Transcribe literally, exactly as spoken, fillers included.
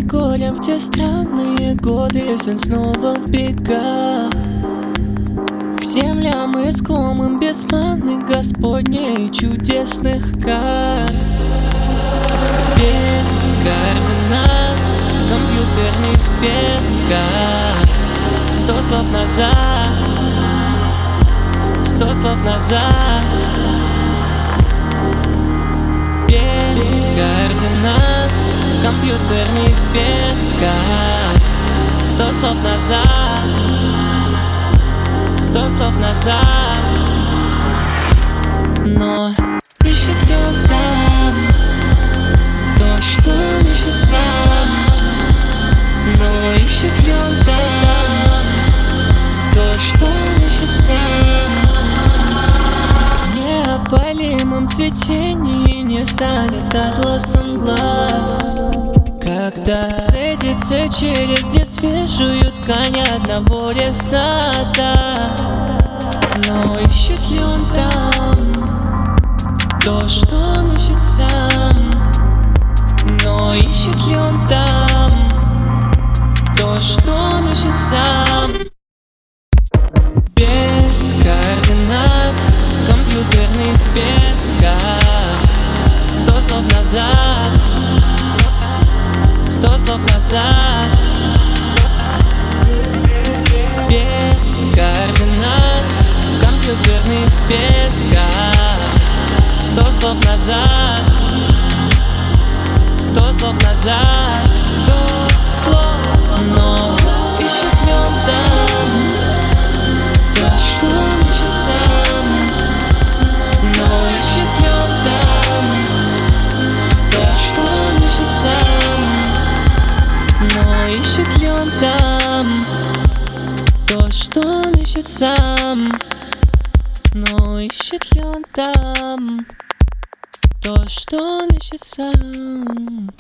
горем в те странные годы сын снова в бегах к землям искомым без маны Господней чудесных карт. Без координат компьютерных песках. Сто слов назад, сто слов назад. Без координат компьютерных песках. Сто слов назад, сто слов назад. Но ищет ли он там то, что он ищет сам? Но ищет ли он там то, что он ищет сам? В неопалимом цветении не станет атласом глаз, когда цедится через несвежую ткань одного лесната. Но ищет ли он там то, что он ищет сам? Но ищет ли он там то, что он ищет сам? Без координат компьютерных песках. Сто слов назад, сто слов назад. Без координат компьютерных песках. Сто слов назад, сто слов назад. Сто слов. Но ищет ли он там то, что он ищет сам? Но ищет ли он там то, что он ищет сам? Но ищет ли он там то, что он ищет сам? Но ищет ли он там то, что он ищет сам?